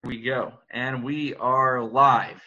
we go. And we are live.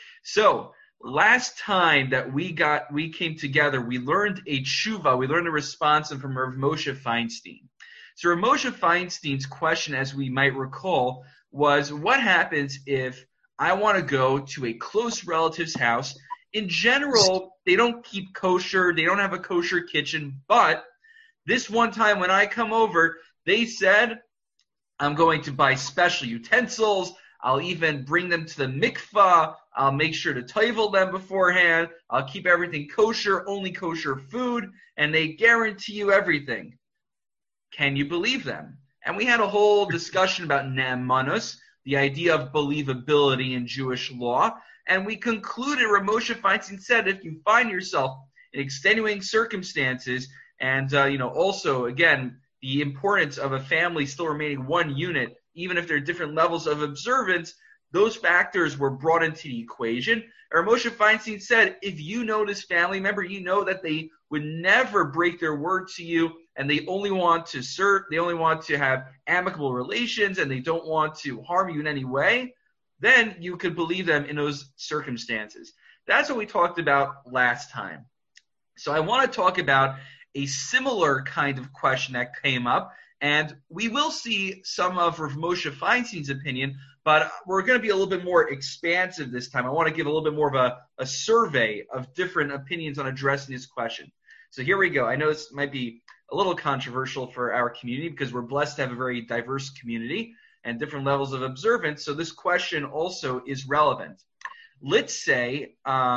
So last time that we came together, we learned a tshuva, we learned a response from Rav Moshe Feinstein. So Rav Moshe Feinstein's question, as we might recall, was what happens if I want to go to a close relative's house? In general, they don't keep kosher, they don't have a kosher kitchen, but this one time when I come over, they said, I'm going to buy special utensils. I'll even bring them to the mikvah. I'll make sure to toivel them beforehand. I'll keep everything kosher, only kosher food, and they guarantee you everything. Can you believe them? And we had a whole discussion about ne'emanus, the idea of believability in Jewish law, and we concluded, Rav Moshe Feinstein said, if you find yourself in extenuating circumstances, and also, again, the importance of a family still remaining one unit, even if there are different levels of observance, those factors were brought into the equation. Rav Moshe Feinstein said, if you know this family member, you know that they would never break their word to you, and they only want to serve, they only want to have amicable relations, and they don't want to harm you in any way, then you could believe them in those circumstances. That's what we talked about last time. So I want to talk about a similar kind of question that came up, and we will see some of Rav Moshe Feinstein's opinion, but we're going to be a little bit more expansive this time. I want to give a little bit more of a survey of different opinions on addressing this question. So here we go. I know this might be a little controversial for our community because we're blessed to have a very diverse community and different levels of observance, so this question also is relevant. Let's say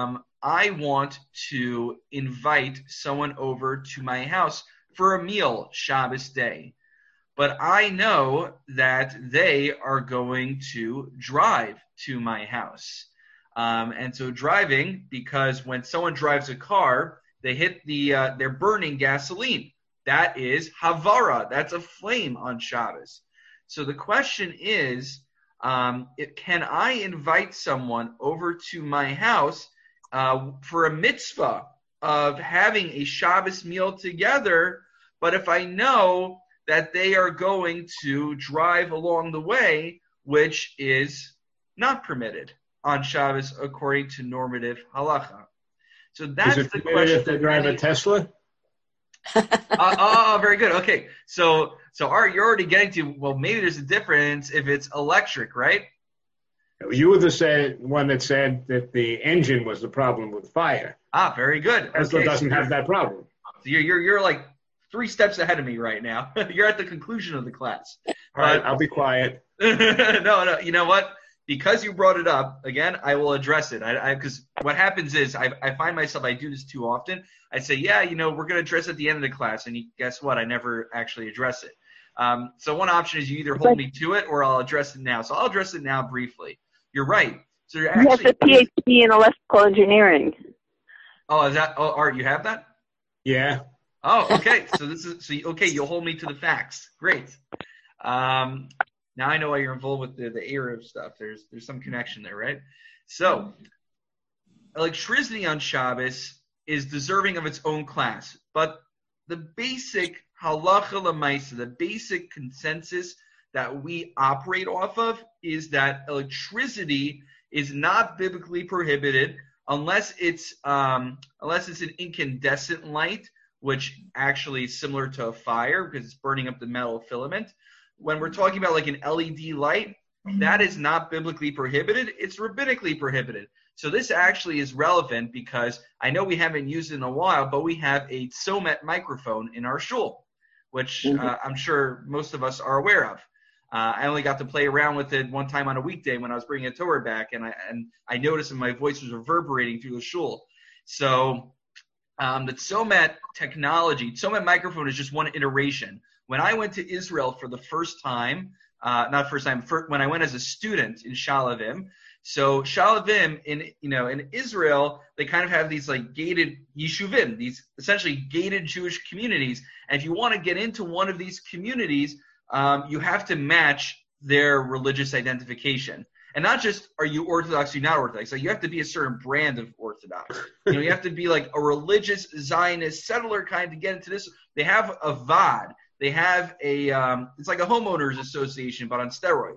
I want to invite someone over to my house for a meal Shabbos day, but I know that they are going to drive to my house. And so driving, because when someone drives a car, they hit they're burning gasoline. That is havara. That's a flame on Shabbos. So the question is, can I invite someone over to my house for a mitzvah of having a Shabbos meal together, but if I know that they are going to drive along the way, which is not permitted on Shabbos according to normative halacha. So that's the question. If they drive a Tesla? Very good. Okay. So Art, you're already getting to, well, maybe there's a difference if it's electric, right? You were the one that said that the engine was the problem with fire. Very good. Tesla doesn't have that problem. So you're like 3 steps ahead of me right now. You're at the conclusion of the class. All right, I'll be quiet. No, you know what? Because you brought it up, again, I will address it. Because what happens is I find myself, I do this too often. I say, we're going to address it at the end of the class. And guess what? I never actually address it. So one option is you either hold me to it or I'll address it now. So I'll address it now briefly. You're right. So you have a PhD in electrical engineering. Art, you have that? Yeah. Oh, okay. Okay, you'll hold me to the facts. Great. Now I know why you're involved with the Arab stuff. There's some connection there, right? So, electricity on Shabbos is deserving of its own class, but the basic halacha l'maisa, the basic consensus that we operate off of is that electricity is not biblically prohibited unless it's an incandescent light, which actually is similar to a fire because it's burning up the metal filament. When we're talking about like an LED light, that is not biblically prohibited. It's rabbinically prohibited. So this actually is relevant because I know we haven't used it in a while, but we have a Tzomet microphone in our shul, which I'm sure most of us are aware of. I only got to play around with it one time on a weekday when I was bringing a Torah back, and I noticed that my voice was reverberating through the shul. So the Tzomet technology, Tzomet microphone is just one iteration. When I went to Israel for the first time, when I went as a student in Shalavim. So Shalavim in Israel, they kind of have these like gated yeshuvim, these essentially gated Jewish communities. And if you want to get into one of these communities, you have to match their religious identification. And not just are you Orthodox or you're not Orthodox. Like you have to be a certain brand of Orthodox. You have to be like a religious Zionist settler kind to get into this. They have a VAD. They have it's like a homeowners association, but on steroids.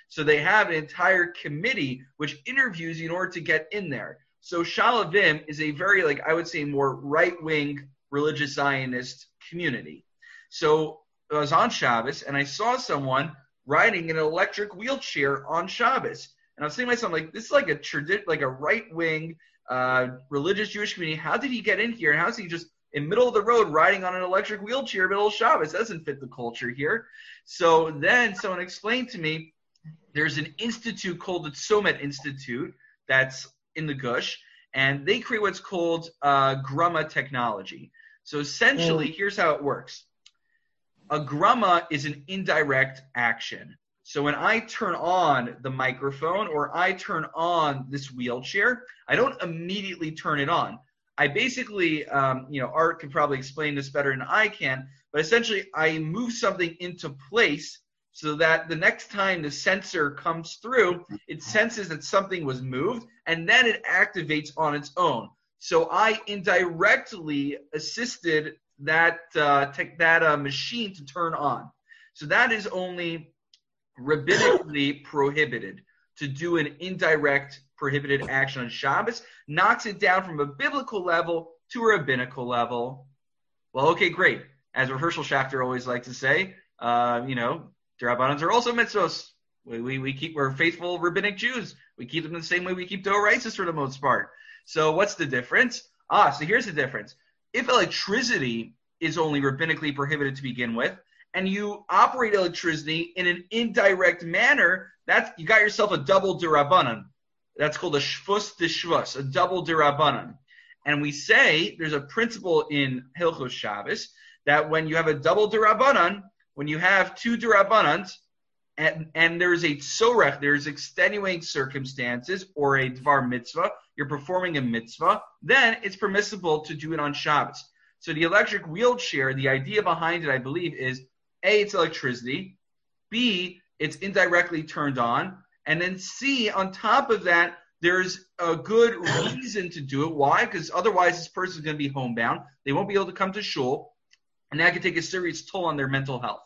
So they have an entire committee which interviews you in order to get in there. So Sha'alvim is a very, like, I would say, more right-wing religious Zionist community. So I was on Shabbos, and I saw someone riding an electric wheelchair on Shabbos. And I was thinking to myself, like, this is like a right-wing religious Jewish community. How did he get in here? And how is he just in middle of the road riding on an electric wheelchair middle of Shabbos? That doesn't fit the culture here. So then someone explained to me there's an institute called the Tzomet Institute that's in the Gush, and they create what's called grumma technology. So essentially, here's how it works. A grumma is an indirect action. So when I turn on the microphone or I turn on this wheelchair, I don't immediately turn it on. I basically, Art can probably explain this better than I can, but essentially I move something into place so that the next time the sensor comes through, it senses that something was moved, and then it activates on its own. So I indirectly assisted that machine to turn on. So that is only rabbinically prohibited, to do an indirect prohibited action on Shabbos, knocks it down from a biblical level to a rabbinical level. Well, okay, great. As Rav Hershel Schachter always likes to say, D'Rabbanans are also mitzvos. We're faithful rabbinic Jews. We keep them the same way we keep Doraisa for the most part. So what's the difference? So here's the difference. If electricity is only rabbinically prohibited to begin with, and you operate electricity in an indirect manner, you got yourself a double D'Rabbanan. That's called a shvus d'shvus, a double D'Rabbanan. And we say there's a principle in Hilchos Shabbos that when you have a double D'Rabbanan, when you have two D'Rabbanans, and there's a tzorech, there's extenuating circumstances, or a dvar mitzvah, you're performing a mitzvah, then it's permissible to do it on Shabbos. So the electric wheelchair, the idea behind it, I believe, is A, it's electricity, B, it's indirectly turned on, and then C, on top of that, there's a good reason to do it. Why? Because otherwise this person's going to be homebound. They won't be able to come to shul, and that could take a serious toll on their mental health.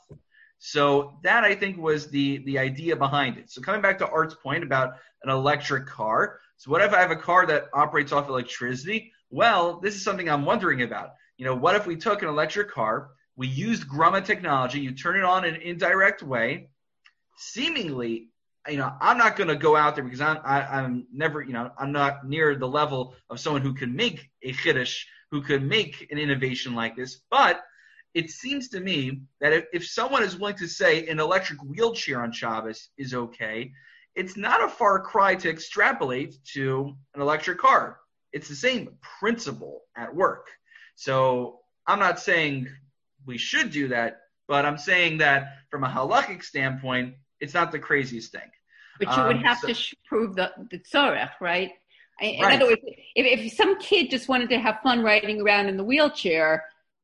So that, I think, was the idea behind it. So coming back to Art's point about an electric car. So what if I have a car that operates off electricity? Well, this is something I'm wondering about. What if we took an electric car, we used grumma technology, you turn it on in an indirect way, seemingly, I'm not going to go out there because I'm never, I'm not near the level of someone who can make a chiddush, who could make an innovation like this. But it seems to me that if someone is willing to say an electric wheelchair on Shabbos is okay, it's not a far cry to extrapolate to an electric car. It's the same principle at work. So I'm not saying we should do that, but I'm saying that from a halachic standpoint, it's not the craziest thing. But you would have to prove the tzorech, right? In other words, if some kid just wanted to have fun riding around in the wheelchair,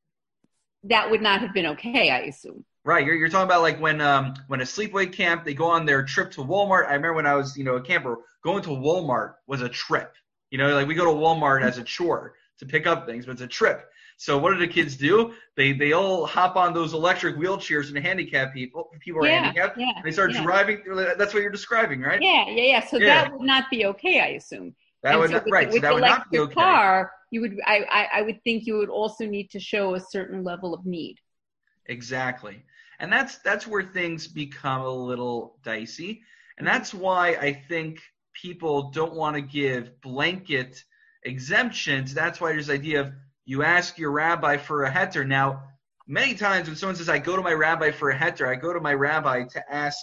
that would not have been okay, I assume. Right. You're talking about like when a sleepaway camp, they go on their trip to Walmart. I remember when I was, a camper, going to Walmart was a trip. Like we go to Walmart as a chore to pick up things, but it's a trip. So what do the kids do? They all hop on those electric wheelchairs and handicapped people are handicapped. Yeah, and they start driving. That's what you're describing, right? Yeah. So that would not be okay, I assume. That would right. So that would not be okay. Car, I would think you would also need to show a certain level of need. Exactly. And that's where things become a little dicey. And that's why I think people don't want to give blanket exemptions. That's why there's the idea of you ask your rabbi for a heter. Now, many times when someone says, I go to my rabbi for a heter, I go to my rabbi to ask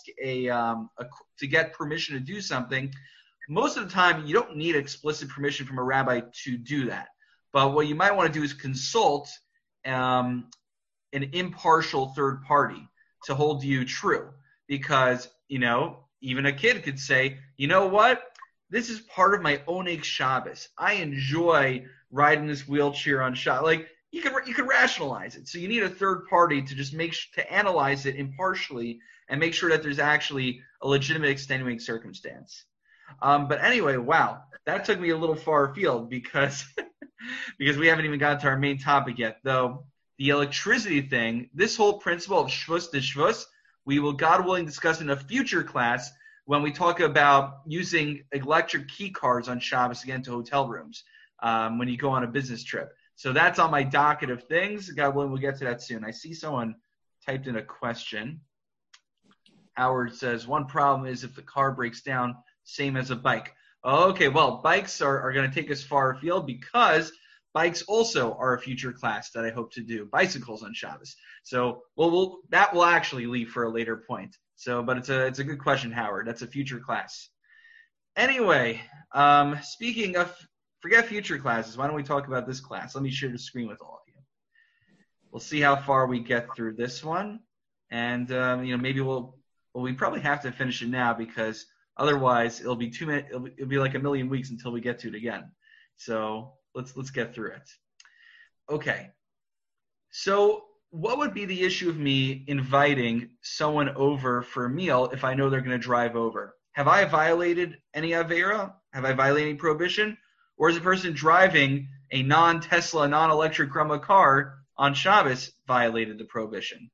to get permission to do something. Most of the time, you don't need explicit permission from a rabbi to do that. But what you might want to do is consult an impartial third party to hold you true. Because, even a kid could say, you know what? This is part of my Oneg Shabbos. I enjoy riding this wheelchair on Shabbos. Like, you could rationalize it. So you need a third party to just to analyze it impartially and make sure that there's actually a legitimate extenuating circumstance. But anyway, wow, that took me a little far afield because we haven't even gotten to our main topic yet. Though the electricity thing, this whole principle of shvus de shvus, we will, God willing, discuss in a future class when we talk about using electric key cards on Shabbos to get into hotel rooms when you go on a business trip. So that's on my docket of things. God willing, we'll get to that soon. I see someone typed in a question. Howard says, one problem is if the car breaks down, same as a bike. Okay, well, bikes are going to take us far afield because bikes also are a future class that I hope to do, bicycles on Shabbos. So that will actually leave for a later point. So, but it's a good question, Howard. That's a future class. Anyway, speaking of, forget future classes. Why don't we talk about this class? Let me share the screen with all of you. We'll see how far we get through this one, and maybe we probably have to finish it now because otherwise it'll be it'll be like a million weeks until we get to it again. So let's get through it. Okay. So what would be the issue of me inviting someone over for a meal if I know they're going to drive over? Have I violated any Avera? Have I violated any prohibition? Or is a person driving a non-Tesla, non-electric grandma car on Shabbos violated the prohibition?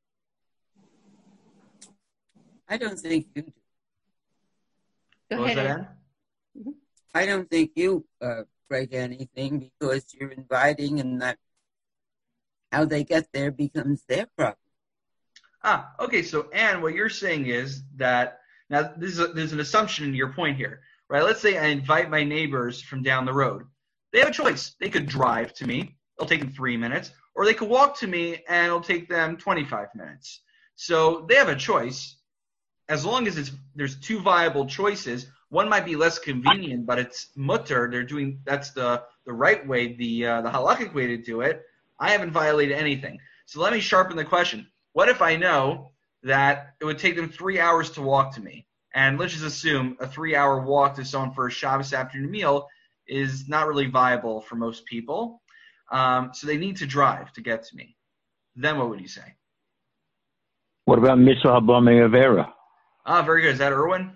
I don't think you do. What was that, Ann? I don't think you break anything because you're inviting, and that how they get there becomes their problem. Okay. So, Ann, what you're saying is that now there's an assumption in your point here, right? Let's say I invite my neighbors from down the road. They have a choice. They could drive to me. It'll take them 3 minutes, or they could walk to me, and it'll take them 25 minutes. So they have a choice. As long as there's two viable choices, one might be less convenient, but it's mutter. That's the right way, the halakhic way to do it. I haven't violated anything. So let me sharpen the question. What if I know that it would take them 3 hours to walk to me? And let's just assume a 3-hour walk to someone for a Shabbos afternoon meal is not really viable for most people. So they need to drive to get to me. Then what would you say? What about Mitzvah Haba Me'avera? Very good. Is that Erwin?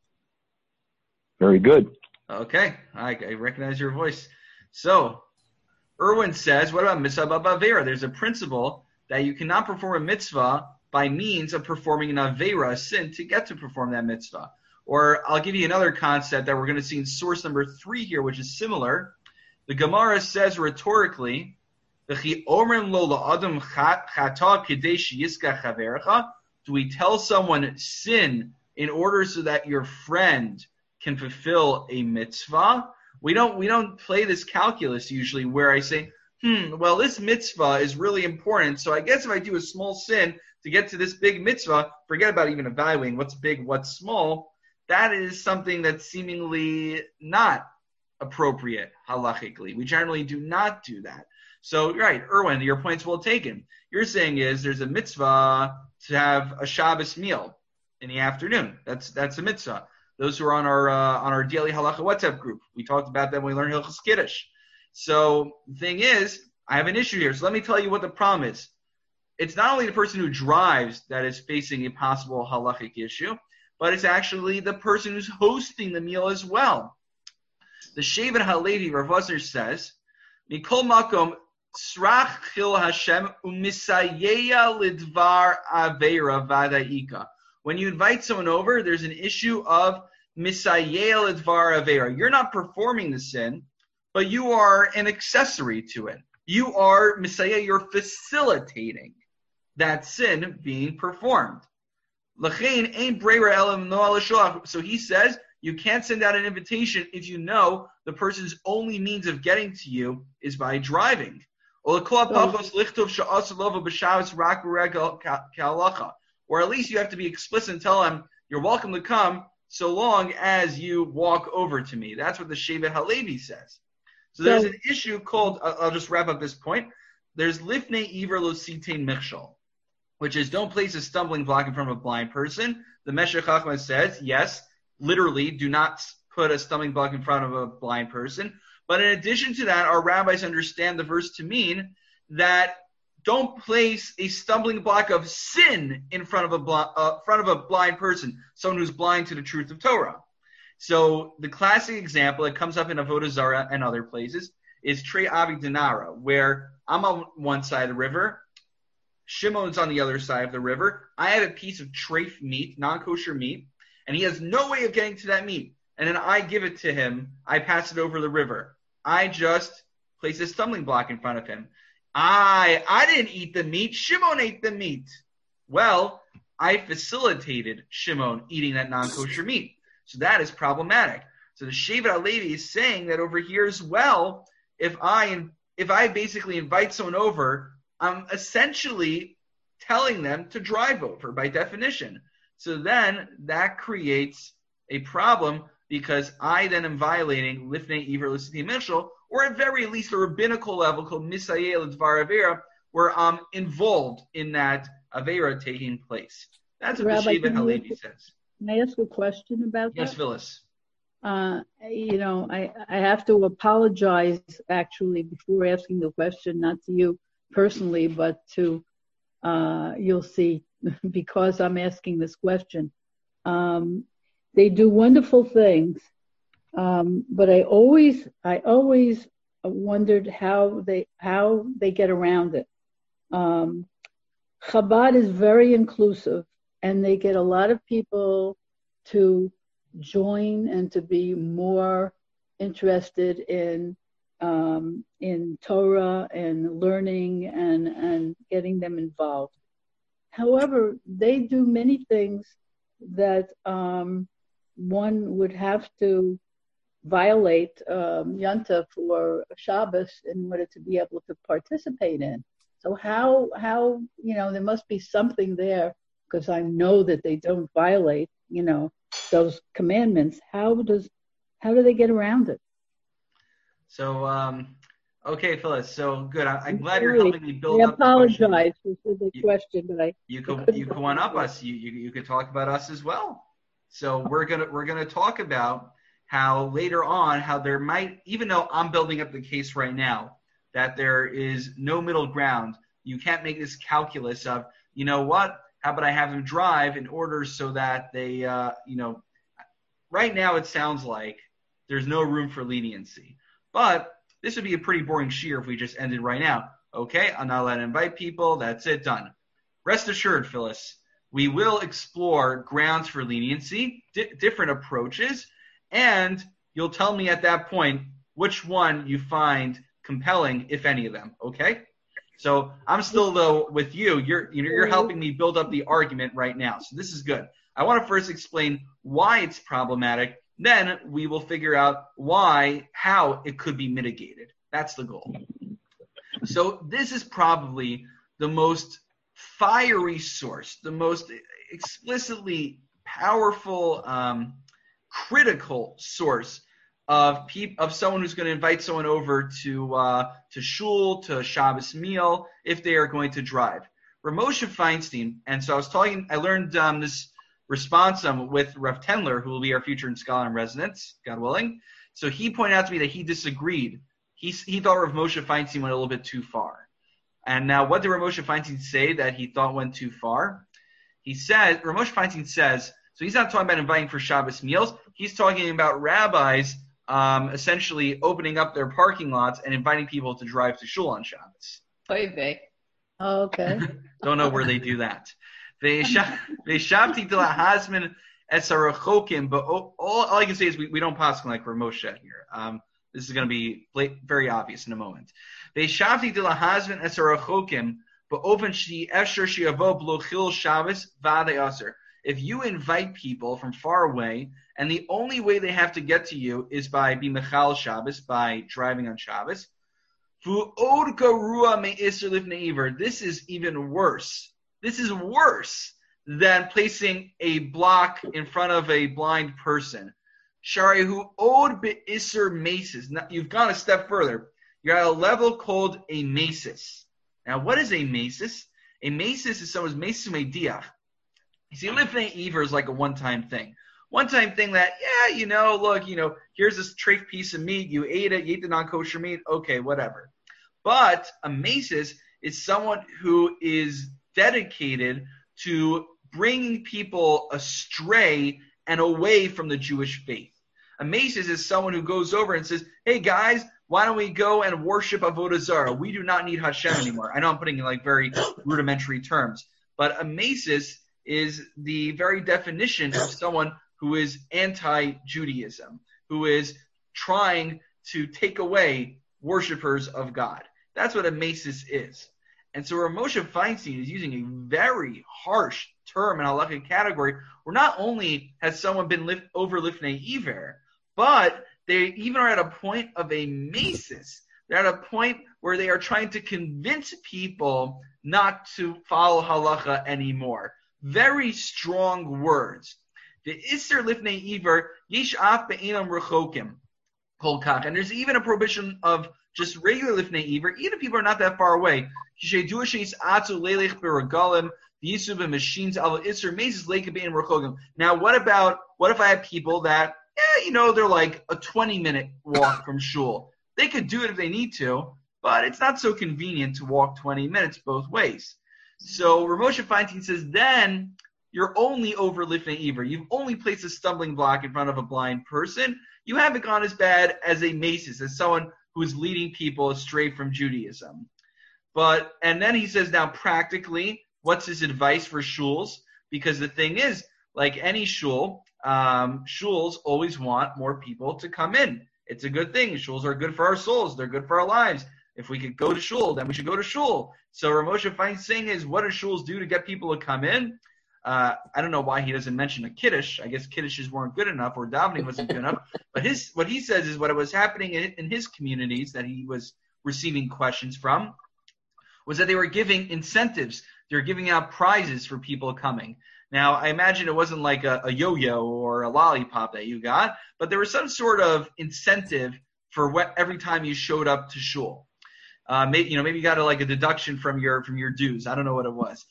Very good. Okay. I recognize your voice. So, Erwin says, what about Mitzvah Haba Avera? There's a principle that you cannot perform a mitzvah by means of performing an Avera, a sin, to get to perform that mitzvah. Or I'll give you another concept that we're going to see in source number 3 here, which is similar. The Gemara says rhetorically, do we tell someone sin in order so that your friend can fulfill a mitzvah? We don't play this calculus usually where I say, well, this mitzvah is really important, so I guess if I do a small sin to get to this big mitzvah, forget about even evaluating what's big, what's small. That is something that's seemingly not appropriate halachically. We generally do not do that. So, right, Erwin, your point's well taken. You're saying is there's a mitzvah to have a Shabbos meal in the afternoon. That's a mitzvah. Those who are on our daily halacha WhatsApp group, we talked about that when we learned Hilchos Kiddush. So the thing is, I have an issue here. So let me tell you what the problem is. It's not only the person who drives that is facing a possible halachic issue, but it's actually the person who's hosting the meal as well. The Shevet HaLevi, Rav Wosner says, Mikol makom srach chil Hashem umisayeya lidvar aveira vadaika. When you invite someone over, there's an issue of misayeya lidvar aveira. You're not performing the sin, but you are an accessory to it. You are misayeh, you're facilitating that sin being performed. L'chein ein breira elam noah l'sholach. So he says, you can't send out an invitation if you know the person's only means of getting to you is by driving. Or at least you have to be explicit and tell them, you're welcome to come so long as you walk over to me. That's what the Shevet HaLevi says. So there's an issue called, I'll just wrap up this point. There's lifnei iver lo sitein michshol, which is don't place a stumbling block in front of a blind person. The Meshech Chochmah says, yes, literally, do not put a stumbling block in front of a blind person. But in addition to that, our rabbis understand the verse to mean that don't place a stumbling block of sin in front of a blind person, someone who's blind to the truth of Torah. So the classic example that comes up in Avodah Zarah and other places is Trei Avi Dinara, where I'm on one side of the river, Shimon's on the other side of the river. I have a piece of treif meat, non-kosher meat, and he has no way of getting to that meat, and then I give it to him, I pass it over the river. I just place a stumbling block in front of him. I didn't eat the meat. Shimon ate the meat. Well, I facilitated Shimon eating that non-kosher meat. So that is problematic. So the Shevet HaLevi is saying that over here as well, if I basically invite someone over, I'm essentially telling them to drive over by definition. So then that creates a problem because I then am violating Lifnei Iver L'Siti Mishal, or at very least a rabbinical level called Misayel Dvar Avera, where I'm involved in that Avera taking place. That's what Rabbi, the Shevet HaLevi says. Can I ask a question about that? Yes, Phyllis. I have to apologize actually before asking the question, not to you personally, but to you'll see, because I'm asking this question. They do wonderful things, but I always wondered how they get around it. Chabad is very inclusive, and they get a lot of people to join and to be more interested in Torah and learning and getting them involved. However, they do many things that one would have to violate Yontif or Shabbos in order to be able to participate in. So how there must be something there, because I know that they don't violate those commandments. How do they get around it? So okay, Phyllis. So good. I'm glad you're helping me build up. I apologize for the question, but you could one up us. You could talk about us as well. So we're gonna talk about how later on, how there might, even though I'm building up the case right now, that there is no middle ground. You can't make this calculus of, you know what, how about I have them drive in order so that they, right now it sounds like there's no room for leniency. But this would be a pretty boring shiur if we just ended right now. Okay, I'm not allowed to invite people. That's it, done. Rest assured, Phyllis, we will explore grounds for leniency, different approaches, and you'll tell me at that point which one you find compelling, if any of them. Okay? So I'm still, though, with you. You're helping me build up the argument right now. So this is good. I want to first explain why it's problematic. Then we will figure out how it could be mitigated. That's the goal. So this is probably the most fiery source, the most explicitly powerful, critical source of someone who's going to invite someone over to shul, to Shabbos meal, if they are going to drive. Ramosha Feinstein, and so I learned this response with Rav Tendler, who will be our future scholar in residence, God willing. So he pointed out to me that he disagreed. He thought Rav Moshe Feinstein went a little bit too far. And now, what did Rav Moshe Feinstein say that he thought went too far? He said, Rav Moshe Feinstein says, so he's not talking about inviting for Shabbos meals. He's talking about rabbis essentially opening up their parking lots and inviting people to drive to shul on Shabbos. Okay. Don't know where they do that. Ve'shavti to lahazmin esarachokim, but all I can say is we don't paskin like Rav Moshe here. This is going to be very obvious in a moment. Ve'shavti to lahazmin esarachokim, but open shi efshar shiavo blochil Shabbos v'adei aser. If you invite people from far away, and the only way they have to get to you is by b'mechal Shabbos, by driving on Shabbos, v'od garua me'isr lifnei iver. This is even worse. This is worse than placing a block in front of a blind person. Sharihu od be'isr mesis. Now, you've gone a step further. You're at a level called a mesis. Now, what is a mesis? A mesis is someone's mesis me'diach. You see, lifnei iver is like a one-time thing. One-time thing that, here's this treif piece of meat. You ate it. You ate the non-kosher meat. Okay, whatever. But a mesis is someone who is dedicated to bringing people astray and away from the Jewish faith. A mesis is someone who goes over and says, hey guys, why don't we go and worship Avodah Zarah? We do not need Hashem anymore. I know I'm putting in like very rudimentary terms, but a mesis is the very definition of someone who is anti-Judaism, who is trying to take away worshipers of God. That's what a mesis is. And so Rav Moshe Feinstein is using a very harsh term in halakhic category, where not only has someone been over lifnei iver, but they even are at a point of a mesis. They're at a point where they are trying to convince people not to follow halacha anymore. Very strong words. The Isser lifnei iver yish af be'enam rechokim kol kach. And there's even a prohibition of just regular lifnei iver, even if people are not that far away. Now, what if I have people that, they're like a 20-minute walk from shul? They could do it if they need to, but it's not so convenient to walk 20 minutes both ways. So Rav Moshe Feinstein says, then you're only over lifnei iver. You've only placed a stumbling block in front of a blind person. You haven't gone as bad as a mesis, as someone who is leading people astray from Judaism. And then he says, now practically, what's his advice for shuls? Because the thing is, like any shul, shuls always want more people to come in. It's a good thing. Shuls are good for our souls. They're good for our lives. If we could go to shul, then we should go to shul. So Rav Moshe Feinstein saying is, what do shuls do to get people to come in? I don't know why he doesn't mention a kiddush. I guess kiddushes weren't good enough, or davening wasn't good enough. But what he says is what was happening in his communities that he was receiving questions from was that they were giving incentives. They were giving out prizes for people coming. Now, I imagine it wasn't like a yo-yo or a lollipop that you got, but there was some sort of incentive for every time you showed up to shul. Maybe you got a deduction from your dues. I don't know what it was.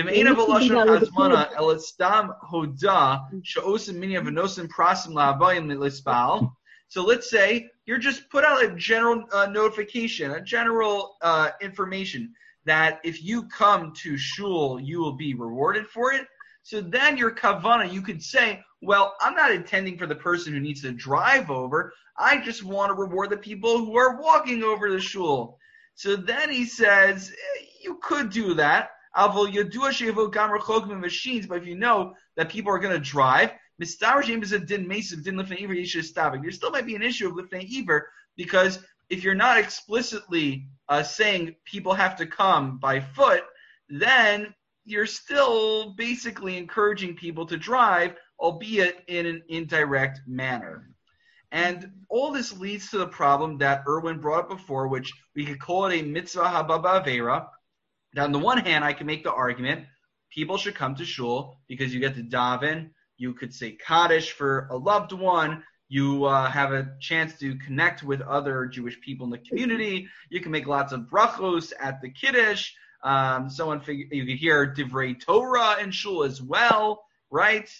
So let's say you're just put out a general notification, a general information that if you come to shul, you will be rewarded for it. So then your kavana, you could say, well, I'm not intending for the person who needs to drive over. I just want to reward the people who are walking over the shul. So then he says, you could do that. But if you know that people are going to drive, there still might be an issue of lifnei iver, because if you're not explicitly saying people have to come by foot, then you're still basically encouraging people to drive, albeit in an indirect manner. And all this leads to the problem that Erwin brought up before, which we could call it a mitzvah haba ba'avera. Now, on the one hand, I can make the argument people should come to shul because you get to daven, you could say kaddish for a loved one, you have a chance to connect with other Jewish people in the community, you can make lots of brachos at the kiddush, you could hear divrei Torah in shul as well, right?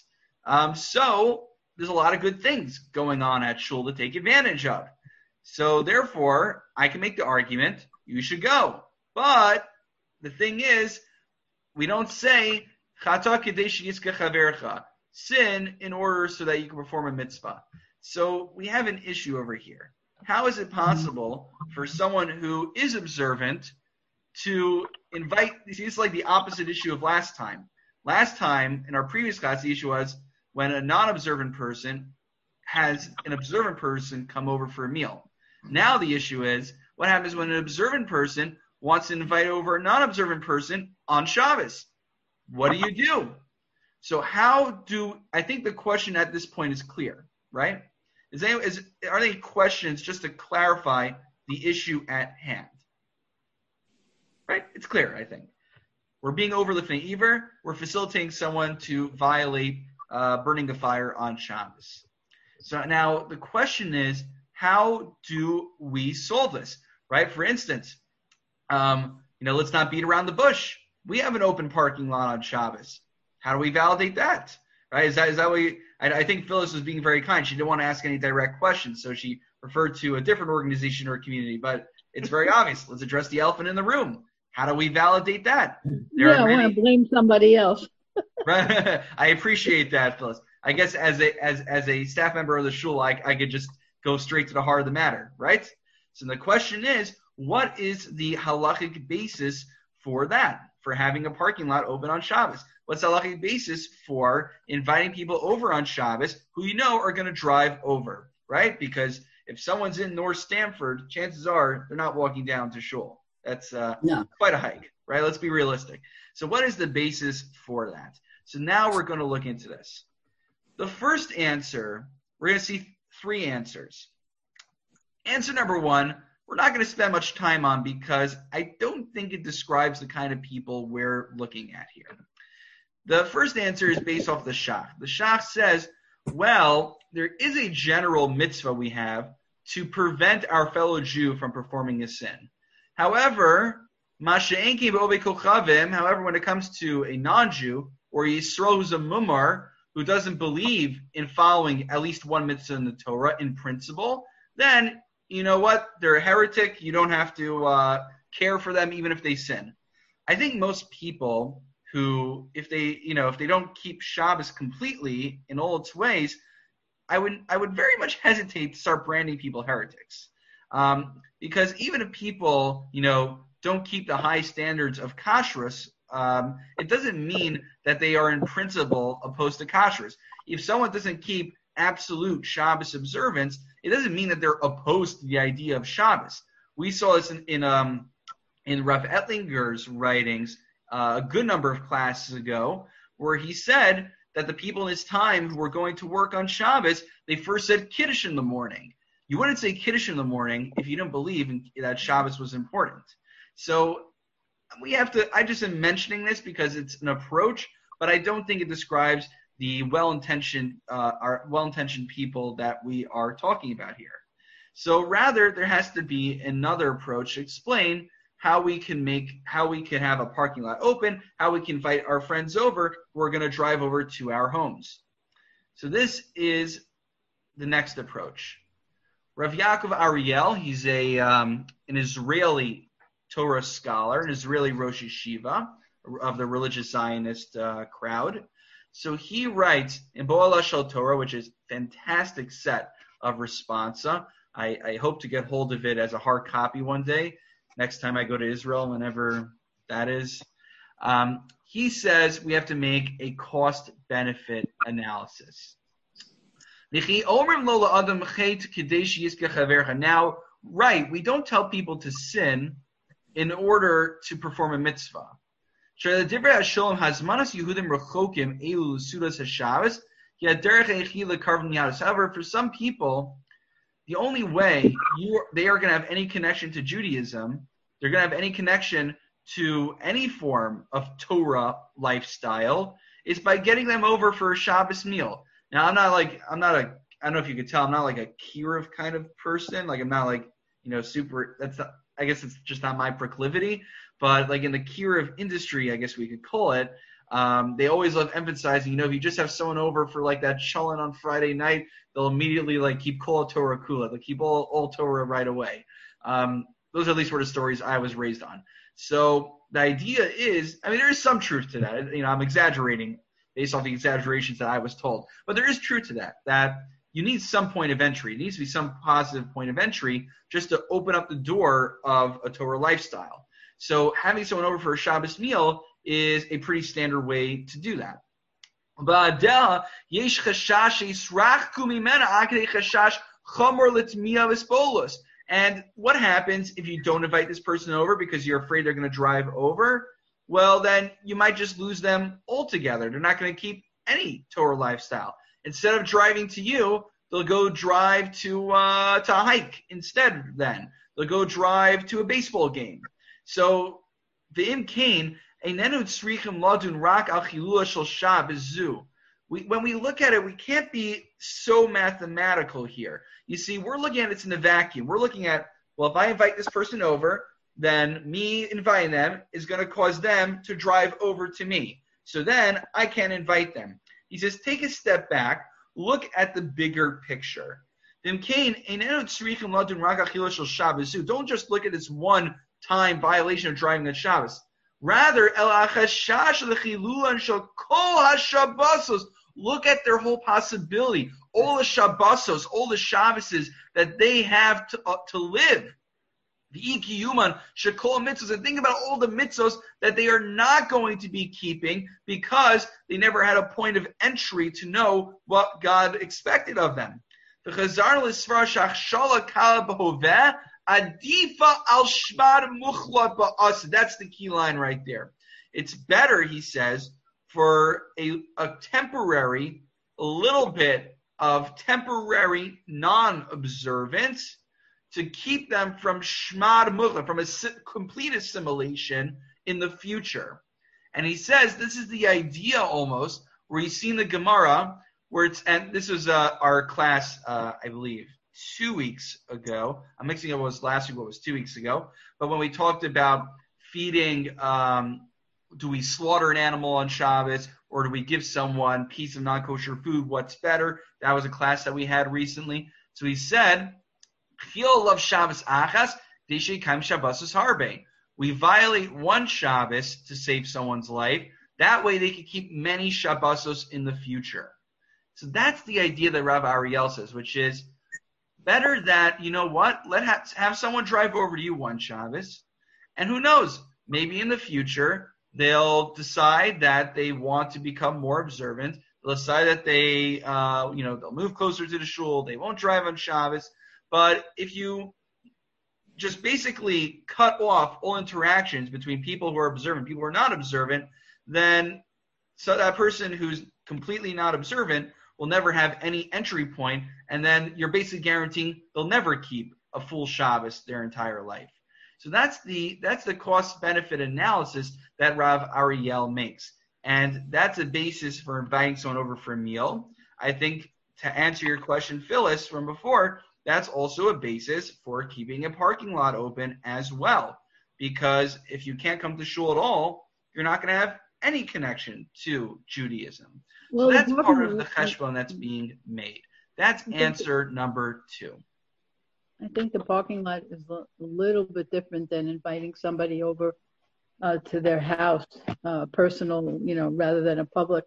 So there's a lot of good things going on at shul to take advantage of. So therefore, I can make the argument you should go. But the thing is, we don't say chata kadesh yizka chavercha, sin in order so that you can perform a mitzvah. So we have an issue over here. How is it possible for someone who is observant to invite? It's like the opposite issue of last time. Last time in our previous class, the issue was when a non-observant person has an observant person come over for a meal. Now the issue is what happens when an observant person wants to invite over a non-observant person on Shabbos. What do? So I think the question at this point is clear, right? Are there any questions just to clarify the issue at hand? Right? It's clear, I think. We're being over lifnei iver. We're facilitating someone to violate burning a fire on Shabbos. So now the question is, how do we solve this, right? For instance, let's not beat around the bush. We have an open parking lot on Shabbos. How do we validate that? Right? Is that what I think Phyllis was being very kind. She didn't want to ask any direct questions, so she referred to a different organization or community. But it's very obvious. Let's address the elephant in the room. How do we validate that? I want to blame somebody else. Right? I appreciate that, Phyllis. I guess as a staff member of the shul, I could just go straight to the heart of the matter, right? So the question is, what is the halachic basis for that, for having a parking lot open on Shabbos? What's the halachic basis for inviting people over on Shabbos who you know are going to drive over, right? Because if someone's in North Stamford, chances are they're not walking down to shul. That's quite a hike, right? Let's be realistic. So what is the basis for that? So now we're going to look into this. The first answer, we're going to see three answers. Answer number one, we're not going to spend much time on because I don't think it describes the kind of people we're looking at here. The first answer is based off the Shach. The Shach says, well, there is a general mitzvah we have to prevent our fellow Jew from performing a sin. However, when it comes to a non-Jew, or Yisrael who's a mumar, who doesn't believe in following at least one mitzvah in the Torah in principle, then you know what? They're a heretic. You don't have to care for them even if they sin. I think most people who, if they don't keep Shabbos completely in all its ways, I would very much hesitate to start branding people heretics. Because even if people, don't keep the high standards of kashrus, it doesn't mean that they are in principle opposed to kashrus. If someone doesn't keep absolute Shabbos observance, it doesn't mean that they're opposed to the idea of Shabbos. We saw this in Rav Ettlinger's writings a good number of classes ago, where he said that the people in his time who were going to work on Shabbos, they first said Kiddush in the morning. You wouldn't say Kiddush in the morning if you didn't believe that Shabbos was important. So I just am mentioning this because it's an approach, but I don't think it describes the well-intentioned people that we are talking about here. So rather, there has to be another approach to explain how we can have a parking lot open, how we can invite our friends over who are going to drive over to our homes. So this is the next approach. Rav Yaakov Ariel, he's an Israeli Torah scholar, an Israeli Rosh Yeshiva of the religious Zionist crowd. So he writes in Bo'ala Shel Torah, which is a fantastic set of responsa. I hope to get hold of it as a hard copy one day, next time I go to Israel, whenever that is. He says we have to make a cost-benefit analysis. Now, right, we don't tell people to sin in order to perform a mitzvah. However, for some people, the only way they are going to have any connection to Judaism, they're going to have any connection to any form of Torah lifestyle, is by getting them over for a Shabbos meal. Now, I don't know if you could tell, I'm not like a kiruv kind of person. Like, I'm not like, super, I guess it's just not my proclivity. But like in the kiruv industry, I guess we could call it, they always love emphasizing, if you just have someone over for like that cholent on Friday night, they'll immediately like keep kol Torah kula, they'll keep all Torah right away. Those are at least sort of stories I was raised on. So the idea is, there is some truth to that. I'm exaggerating based off the exaggerations that I was told. But there is truth to that you need some point of entry. It needs to be some positive point of entry just to open up the door of a Torah lifestyle. So having someone over for a Shabbos meal is a pretty standard way to do that. And what happens if you don't invite this person over because you're afraid they're going to drive over? Well, then you might just lose them altogether. They're not going to keep any Torah lifestyle. Instead of driving to you, they'll go drive to a hike instead then. They'll go drive to a baseball game. So, v'im kain, einenu tzrichim ladun rak al chilula shel Shabbos zu. When we look at it, we can't be so mathematical here. You see, we're looking at it in a vacuum. We're looking at, well, if I invite this person over, then me inviting them is going to cause them to drive over to me. So then I can't invite them. He says, take a step back, look at the bigger picture. Don't just look at this one-time violation of driving on Shabbos. Rather, look at their whole possibility, all the Shabbosos, all the Shabboses that they have to live. V'ikiyuman shekol mitzvos, and think about all the mitzvos that they are not going to be keeping because they never had a point of entry to know what God expected of them. V'chazar l'svar shachshala kala b'hoveh adifa al shmad muchlot ba'as. That's the key line right there. It's better, he says, for a temporary, a little bit of temporary non-observance to keep them from shmad muchla, from a complete assimilation in the future. And he says this is the idea almost where you see in the Gemara where it's, and this was our class, I believe, 2 weeks ago. I'm mixing up what was last week, what was 2 weeks ago. But when we talked about feeding, do we slaughter an animal on Shabbos or do we give someone a piece of non-kosher food? What's better? That was a class that we had recently. So he said, we violate one Shabbos to save someone's life. That way they can keep many Shabbosos in the future. So that's the idea that Rav Ariel says, which is better that, you know what, have someone drive over to you one Shabbos. And who knows, maybe in the future they'll decide that they want to become more observant. They'll decide that they'll move closer to the shul. They won't drive on Shabbos. But if you just basically cut off all interactions between people who are observant, people who are not observant, then so that person who's completely not observant will never have any entry point, and then you're basically guaranteeing they'll never keep a full Shabbos their entire life. So that's the cost-benefit analysis that Rav Ariel makes. And that's a basis for inviting someone over for a meal. I think to answer your question, Phyllis, from before, that's also a basis for keeping a parking lot open as well. Because if you can't come to shul at all, you're not going to have any connection to Judaism. Well, so that's part of the cheshbon that's being made. That's answer number 2. I think the parking lot is a little bit different than inviting somebody over to their house, personal, rather than a public.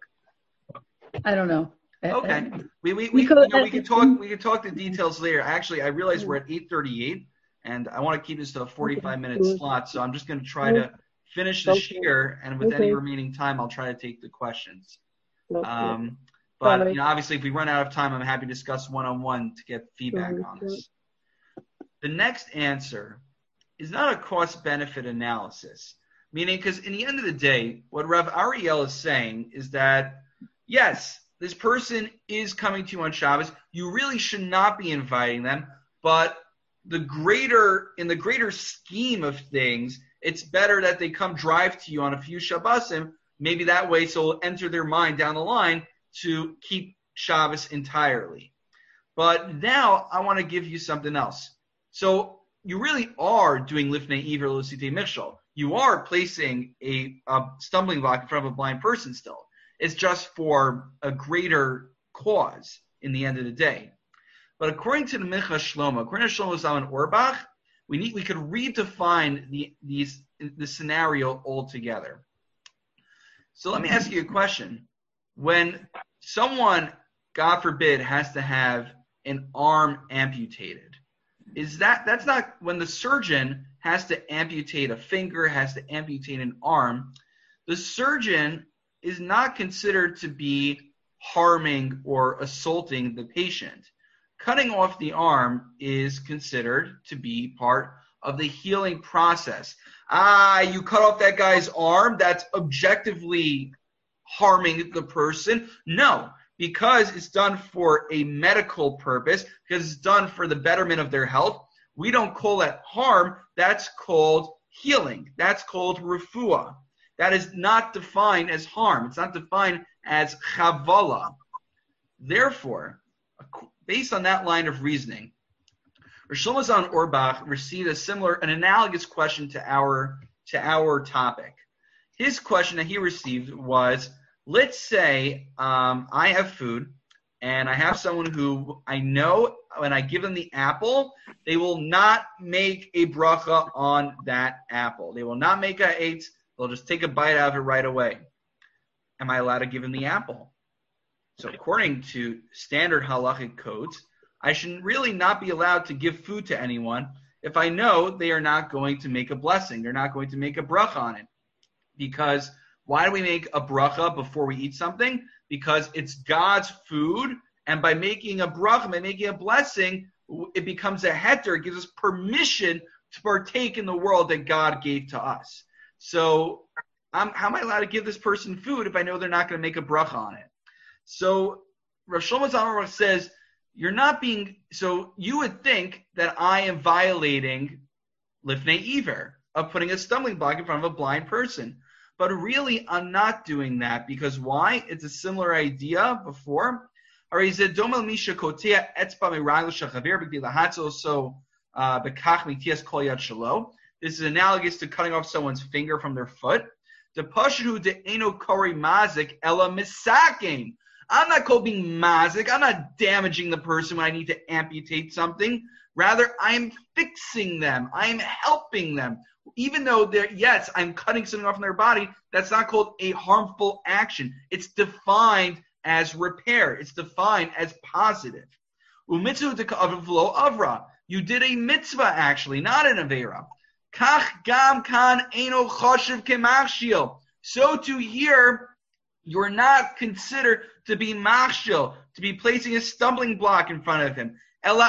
I don't know. Okay, we can talk the details later. Actually, I realize we're at 8:38, and I want to keep this to a 45-minute slot. So I'm just going to try to finish the share, and with any remaining time, I'll try to take the questions. But obviously, if we run out of time, I'm happy to discuss one-on-one to get feedback on this. The next answer is not a cost-benefit analysis, meaning because in the end of the day, what Rav Ariel is saying is that, yes, this person is coming to you on Shabbos. You really should not be inviting them, but in the greater scheme of things, it's better that they come drive to you on a few Shabbosim, maybe that way so it'll enter their mind down the line to keep Shabbos entirely. But now I want to give you something else. So you really are doing Lifnei Iver L'Sitei Michshol. You are placing a stumbling block in front of a blind person still. It's just for a greater cause in the end of the day. But according to the Minchas Shlomo, according to Shlomo Zalman Auerbach, we could redefine the scenario altogether. So let me ask you a question. When someone, God forbid, has to have an arm amputated, that's not when the surgeon has to amputate a finger, has to amputate an arm, the surgeon is not considered to be harming or assaulting the patient. Cutting off the arm is considered to be part of the healing process. You cut off that guy's arm, that's objectively harming the person. No, because it's done for a medical purpose, because it's done for the betterment of their health. We don't call that harm, that's called healing. That's called refuah. That is not defined as harm. It's not defined as chavala. Therefore, based on that line of reasoning, Rosh Shlomo Zalman Auerbach received an analogous question to our topic. His question that he received was, let's say I have food and I have someone who I know when I give them the apple, they will not make a bracha on that apple. They will not make a eitz. They'll just take a bite out of it right away. Am I allowed to give them the apple? So according to standard halachic codes, I should really not be allowed to give food to anyone if I know they are not going to make a blessing. They're not going to make a bracha on it. Because why do we make a bracha before we eat something? Because it's God's food, and by making a bracha, by making a blessing, it becomes a heter. It gives us permission to partake in the world that God gave to us. So how am I allowed to give this person food if I know they're not going to make a bracha on it? So Rav Shlomo Zalman Aruch says, so you would think that I am violating lifnei iver, of putting a stumbling block in front of a blind person. But really, I'm not doing that, because why? It's a similar idea before. This is analogous to cutting off someone's finger from their foot. I'm not called being mazik. I'm not damaging the person when I need to amputate something. Rather, I'm fixing them. I'm helping them. Even though I'm cutting something off in their body, that's not called a harmful action. It's defined as repair. It's defined as positive. You did a mitzvah, actually, not an avera. So to here, you're not considered to be machshil, to be placing a stumbling block in front of him.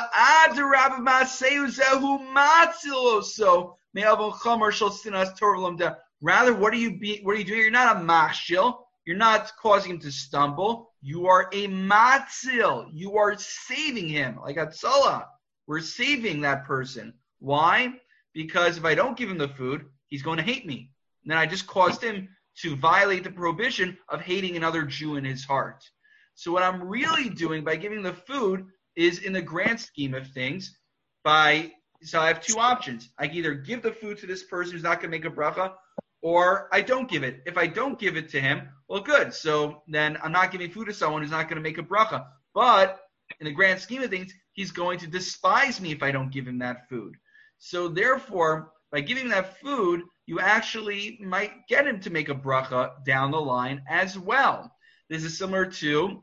Rather, what are you doing? You're not a machshil. You're not causing him to stumble. You are a matzil. You are saving him. Like Atzalah, we're saving that person. Why? Because if I don't give him the food, he's going to hate me. And then I just caused him to violate the prohibition of hating another Jew in his heart. So what I'm really doing by giving the food is, in the grand scheme of things, so I have two options. I can either give the food to this person who's not going to make a bracha, or I don't give it. If I don't give it to him, well, good. So then I'm not giving food to someone who's not going to make a bracha. But in the grand scheme of things, he's going to despise me if I don't give him that food. So therefore, by giving that food, you actually might get him to make a bracha down the line as well. This is similar to,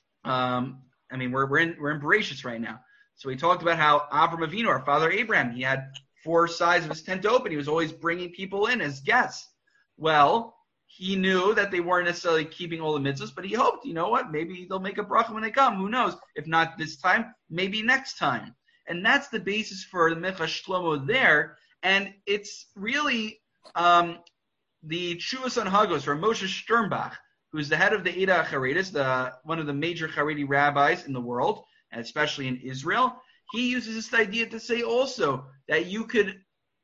we're in Bereshit right now. So we talked about how Avram Avinu, our father Abraham, he had 4 sides of his tent open. He was always bringing people in as guests. Well, he knew that they weren't necessarily keeping all the mitzvahs, but he hoped, you know what, maybe they'll make a bracha when they come. Who knows? If not this time, maybe next time. And that's the basis for the Minchas Shlomo there. And it's really the Tshuvas Anhagos from Moshe Sternbach, who's the head of the Eda Chareidis, one of the major Haredi rabbis in the world, and especially in Israel. He uses this idea to say also that you could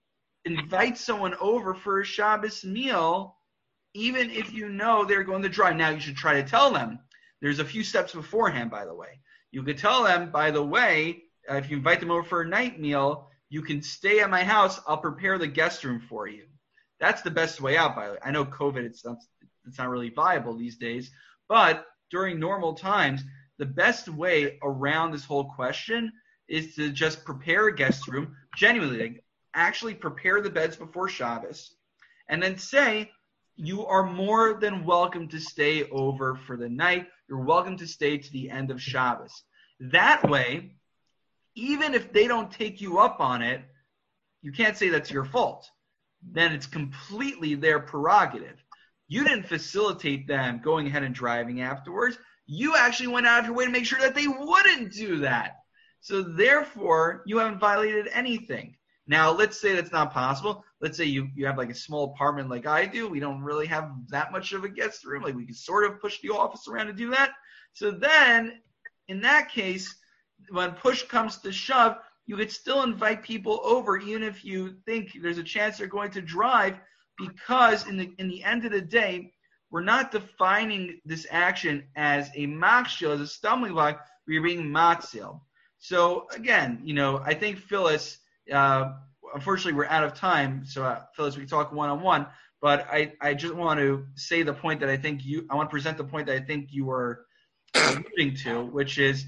invite someone over for a Shabbos meal, even if you know they're going to drive. Now, you should try to tell them. There's a few steps beforehand, by the way. You could tell them, by the way, if you invite them over for a night meal, you can stay at my house. I'll prepare the guest room for you. That's the best way out, by the way. I know COVID, it's not really viable these days, but during normal times, the best way around this whole question is to just prepare a guest room, genuinely, like actually prepare the beds before Shabbos, and then say, you are more than welcome to stay over for the night. You're welcome to stay to the end of Shabbos. That way, even if they don't take you up on it, you can't say that's your fault. Then it's completely their prerogative. You didn't facilitate them going ahead and driving afterwards. You actually went out of your way to make sure that they wouldn't do that. So therefore, you haven't violated anything. Now, let's say that's not possible. Let's say you have like a small apartment like I do. We don't really have that much of a guest room. Like we can sort of push the office around to do that. So then, in that case, when push comes to shove, you could still invite people over, even if you think there's a chance they're going to drive, because in the end of the day, we're not defining this action as a machshil, as a stumbling block. We're being matzil. So again, I think Phyllis, unfortunately we're out of time. So Phyllis, we can talk one-on-one, but I just want to say the point that I want to present the point that I think you were alluding to, which is,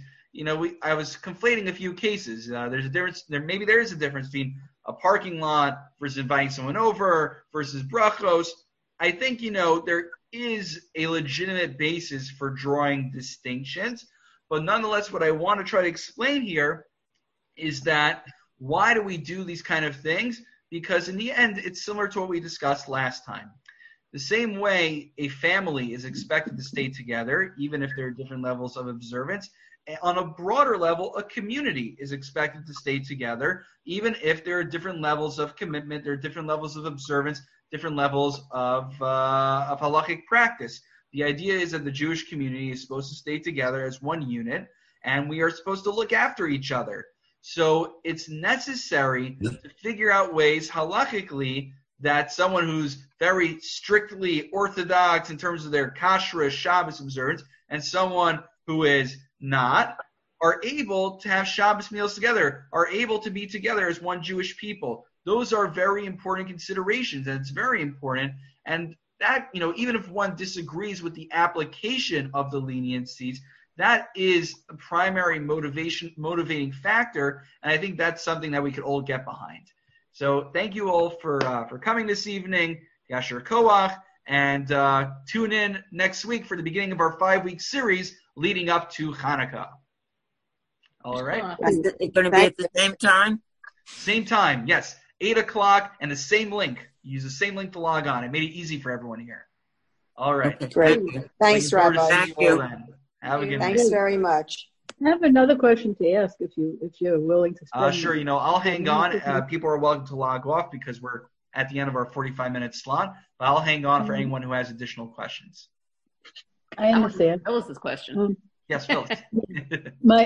I was conflating a few cases. There's a difference. Maybe there is a difference between a parking lot versus inviting someone over versus brachos. I think, there is a legitimate basis for drawing distinctions. But nonetheless, what I want to try to explain here is that Why do we do these kind of things? Because in the end, it's similar to what we discussed last time. The same way a family is expected to stay together, even if there are different levels of observance, on a broader level, a community is expected to stay together, even if there are different levels of commitment, there are different levels of observance, different levels of halachic practice. The idea is that the Jewish community is supposed to stay together as one unit, and we are supposed to look after each other. So it's necessary to figure out ways halachically that someone who's very strictly orthodox in terms of their kashrus Shabbos observance and someone who is not are able to have Shabbos meals together, are able to be together as one Jewish people. Those are very important considerations, and it's very important. And that, even if one disagrees with the application of the leniencies, that is a primary motivating factor, and I think that's something that we could all get behind. So thank you all for coming this evening. Yasher Koach, and tune in next week for the beginning of our 5-week series leading up to Hanukkah. All right. Is it going to be at the same time? Same time, yes. 8 o'clock and the same link. Use the same link to log on. It made it easy for everyone here. All right. Okay. Great. Thanks, Looking forward to Rabbi. seeing you all then. Have a good night. Thanks very much. I have another question to ask if you're willing to spend. Sure. I'll hang on. People are welcome to log off because we're at the end of our 45-minute slot, but I'll hang on for anyone who has additional questions. I understand. Phyllis's question. Yes, Phyllis. My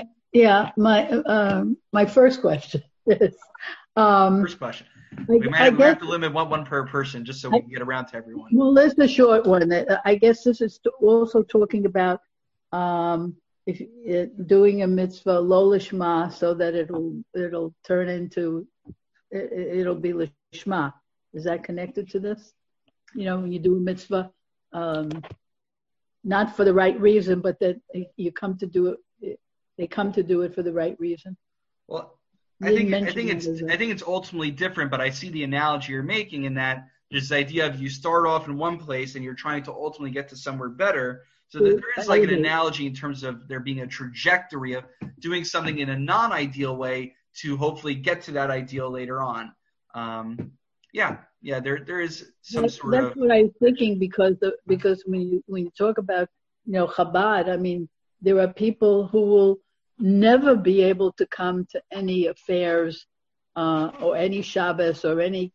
first question is First question. We might have to limit one per person just so we can get around to everyone. Well, this is a short one. I guess this is also talking about doing a mitzvah lo lishma so that it'll turn into it'll be lishma. Is that connected to this? When you do a mitzvah, not for the right reason, but that you come to do it. They come to do it for the right reason. Well, I think it's ultimately different, but I see the analogy you're making in that there's the idea of you start off in one place and you're trying to ultimately get to somewhere better. So that there is like an analogy in terms of there being a trajectory of doing something in a non-ideal way to hopefully get to that ideal later on. There is some sort of. That's what I was thinking because when you talk about Chabad, I mean there are people who will never be able to come to any affairs or any Shabbos or any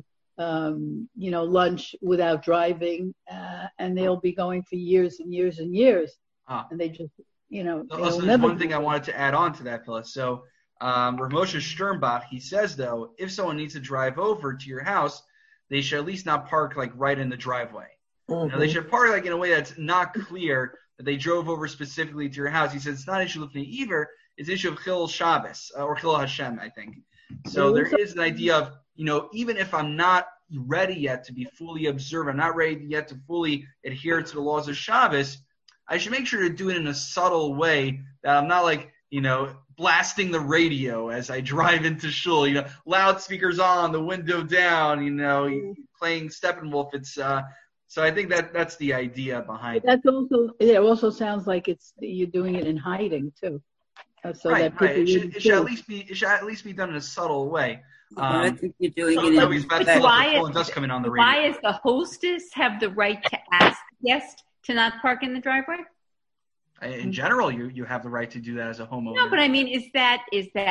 lunch without driving, and they'll be going for years and years and years, and they just Also, there's one thing I wanted to add on to that, Phyllis. So Rav Moshe Sternbach, he says though, if someone needs to drive over to your house, they should at least not park like right in the driveway. Mm-hmm. They should park like in a way that's not clear that they drove over specifically to your house. He says it's not an issue of Neiver, it's an issue of Chil Shabbos or Chil Hashem, I think. So there is an idea of, even if I'm not ready yet to be fully observant, I'm not ready yet to fully adhere to the laws of Shabbos, I should make sure to do it in a subtle way that I'm not like, blasting the radio as I drive into shul, loudspeakers on, the window down, playing Steppenwolf. It's so I think that's the idea behind it. That's also, it also sounds like you're doing it in hiding too. So right. It should at least be done in a subtle way. I think you're doing it. Why is the hostess have the right to ask guests to not park in the driveway? In general, you have the right to do that as a homeowner. No, but I mean, is that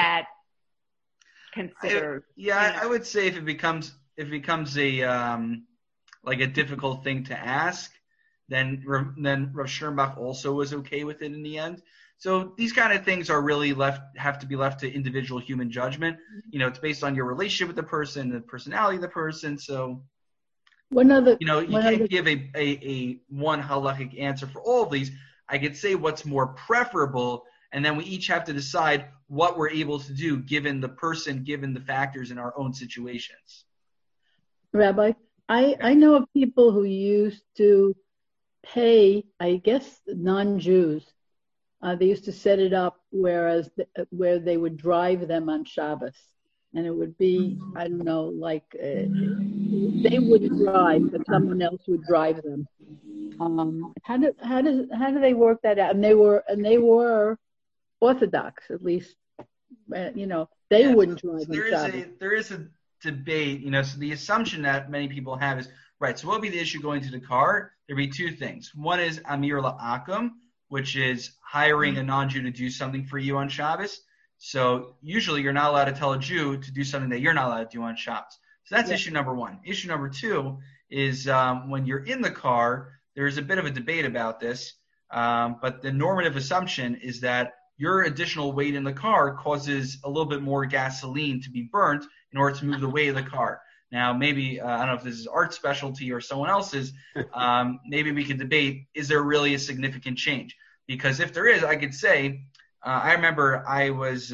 considered? I would say if it becomes a like a difficult thing to ask, then Rav Sternbach also was okay with it in the end. So these kind of things are really have to be left to individual human judgment. It's based on your relationship with the person, the personality of the person. So you can't give a one halachic answer for all of these. I could say what's more preferable, and then we each have to decide what we're able to do given the person, given the factors in our own situations. Rabbi, I know of people who used to pay, I guess, non-Jews. They used to set it up where they would drive them on Shabbos. And it would be, I don't know, like they wouldn't drive, but someone else would drive them. How do they work that out? And they were Orthodox, at least They wouldn't drive so on Shabbos. there is a debate, so the assumption that many people have is, right, so what would be the issue going to the car? There'd be two things. One is Amir La'akum, which is hiring a non-Jew to do something for you on Shabbos. So usually you're not allowed to tell a Jew to do something that you're not allowed to do on Shabbos. So that's issue number one. Issue number two is when you're in the car, there's a bit of a debate about this, but the normative assumption is that your additional weight in the car causes a little bit more gasoline to be burnt in order to move the weight of the car. Now, maybe, I don't know if this is Art's specialty or someone else's, maybe we could debate, is there really a significant change? Because if there is, I could say, I remember I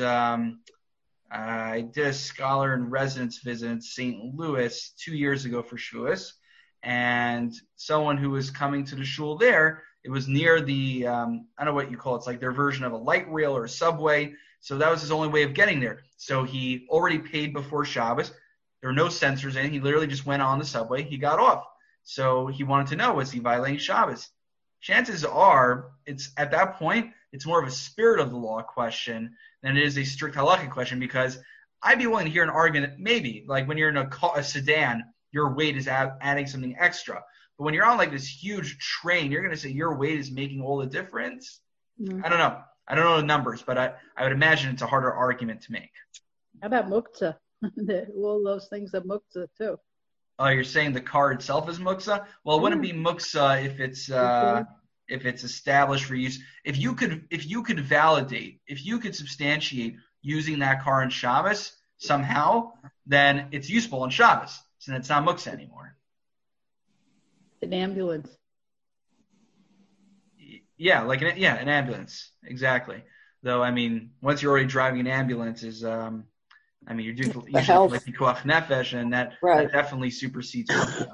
did a scholar in residence visit in St. Louis 2 years ago for Shavuos, and someone who was coming to the shul there, it was near the, I don't know what you call it, it's like their version of a light rail or a subway, so that was his only way of getting there. So he already paid before Shabbos. There were no sensors in. He literally just went on the subway. He got off. So he wanted to know, was he violating Shabbos? Chances are, it's at that point, it's more of a spirit of the law question than it is a strict halakhic question, because I'd be willing to hear an argument, maybe, like when you're in a sedan, your weight is adding something extra. But when you're on like this huge train, you're going to say your weight is making all the difference? Mm-hmm. I don't know. I don't know the numbers, but I would imagine it's a harder argument to make. How about muktzah? All those things are muktzah too. Oh, you're saying the car itself is muktzah? Well, it wouldn't be muktzah if it's established for use. If you could validate, if you could substantiate using that car on Shabbos somehow, then it's useful on Shabbos. So then it's not muktzah anymore. An ambulance. Yeah, like an ambulance, exactly. Though, I mean, once you're already driving an ambulance, you're doing usually like pikuach nefesh, and that definitely supersedes.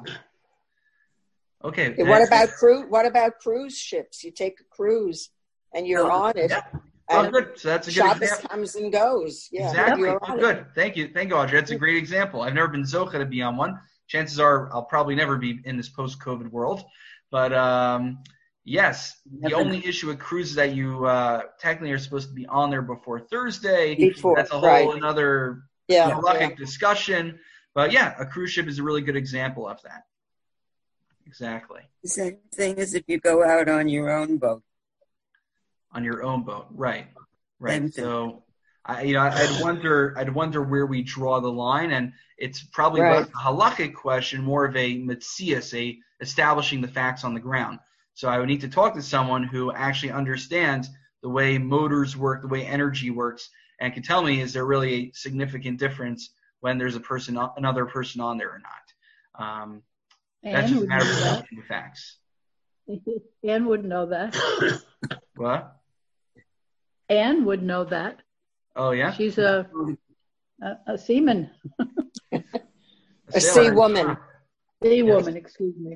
Okay. What about cruise ships? You take a cruise and you're on it. Yeah. Oh, good. So that's a good Shabbos example. Comes and goes. Yeah. Exactly. Oh, good. Thank you, Audrey. That's a great example. I've never been zocha to be on one. Chances are I'll probably never be in this post-COVID world. But yes, the only issue with cruises is that you technically are supposed to be on there before Thursday. That's a whole another halachic discussion. But yeah, a cruise ship is a really good example of that. Exactly. The same thing as if you go out on your own boat. On your own boat, right. So, I'd wonder where we draw the line, and it's probably less a halachic question, more of a metzias, establishing the facts on the ground. So I would need to talk to someone who actually understands the way motors work, the way energy works, and can tell me, is there really a significant difference when there's another person on there or not? That's just a matter of establishing the facts. Anne would know that. What? Anne would know that. Oh, yeah? She's a seaman. A sea woman. Sea woman, excuse me.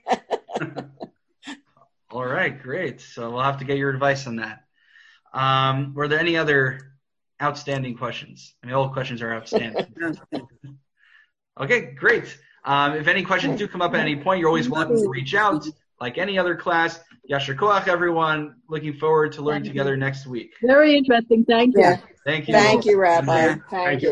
All right, great. So we'll have to get your advice on that. Were there any other outstanding questions? I mean, all questions are outstanding. Okay, great. If any questions do come up at any point, you're always welcome to reach out. Like any other class, Yasher Koach, everyone. Looking forward to learning together next week. Very interesting. Thank you. Yeah. Thank you. Thank you, Rabbi. Thank you.